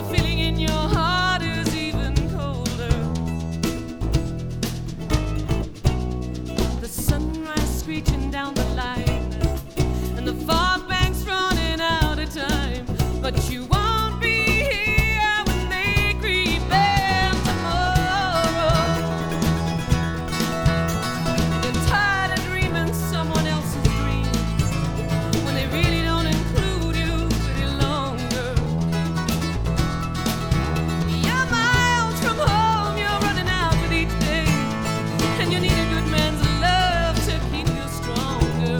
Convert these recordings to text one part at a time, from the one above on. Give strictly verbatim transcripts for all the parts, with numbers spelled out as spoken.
the feeling in your heart is even colder. The sunrise screeching down the line, and the fog banks running out of time, but you won't be here when they creep in tomorrow. You're tired of dreaming someone else's dreams when they really don't include you any longer. You're miles from home, you're running out with each day, and you need a good man's love to keep you stronger.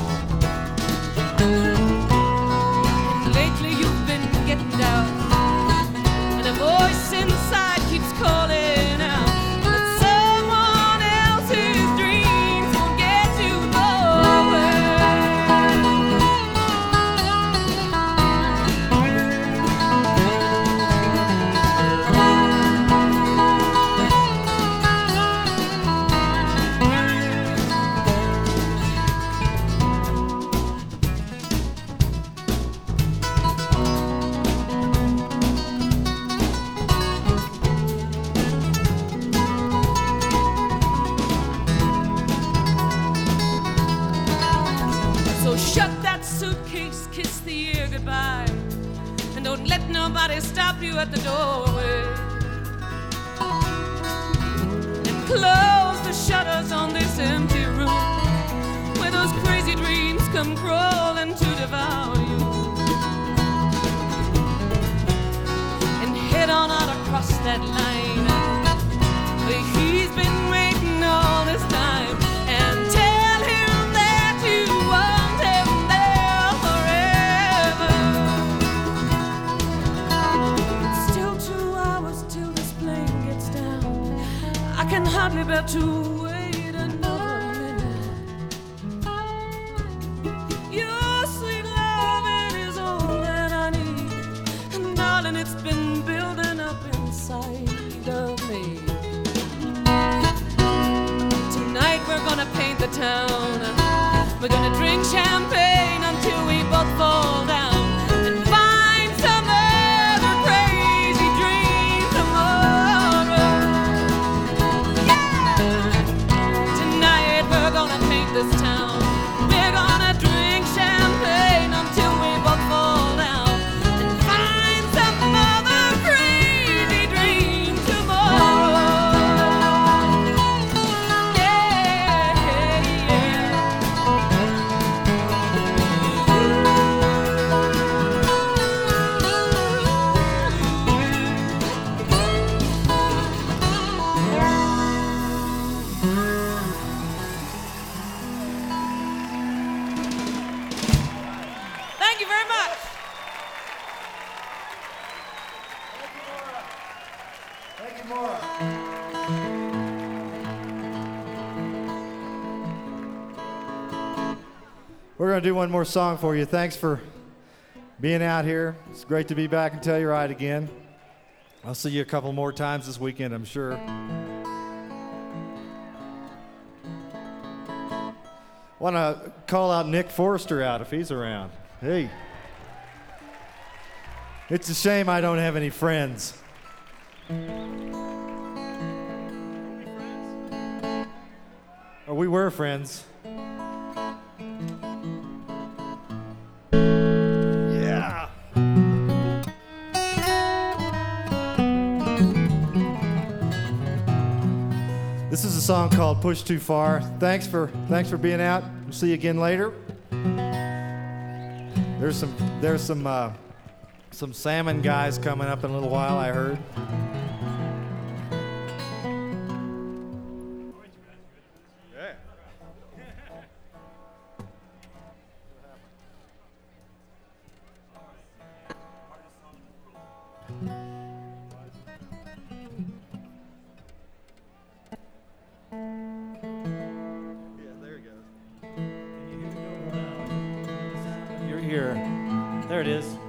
Lately you've been getting down, and a voice inside keeps calling out that someone else's dreams won't get you nowhere. So shut that suitcase, kiss the year goodbye, and don't let nobody stop you at the doorway. And close the shutters on this empty room where those crazy dreams come crawling to devour you. And head on out across that line where he's been waiting all this time, and tell him that you want him there forever. It's still two hours till this plane gets down. I can hardly bear to wait another minute. Your sweet loving is all that I need, and darling, it's been building up inside of me. Tonight we're gonna paint the town. We're gonna drink champagne until we both fall down, and find some other crazy dream tomorrow. Yeah! Tonight we're gonna paint this town. We're gonna drink champagne until we both fall down, and find some other crazy dream tomorrow. Thank you very much. Thank you, Maura. We're going to do one more song for you. Thanks for being out here. It's great to be back in Telluride again. I'll see you a couple more times this weekend, I'm sure. Want to call out Nick Forrester out if he's around. Hey. It's a shame I don't have any friends. Or we were friends. Yeah. This is a song called Push Too Far. Thanks for thanks for being out. We'll see you again later. There's some there's some uh, some salmon guys coming up in a little while, I heard. You're here. There it is.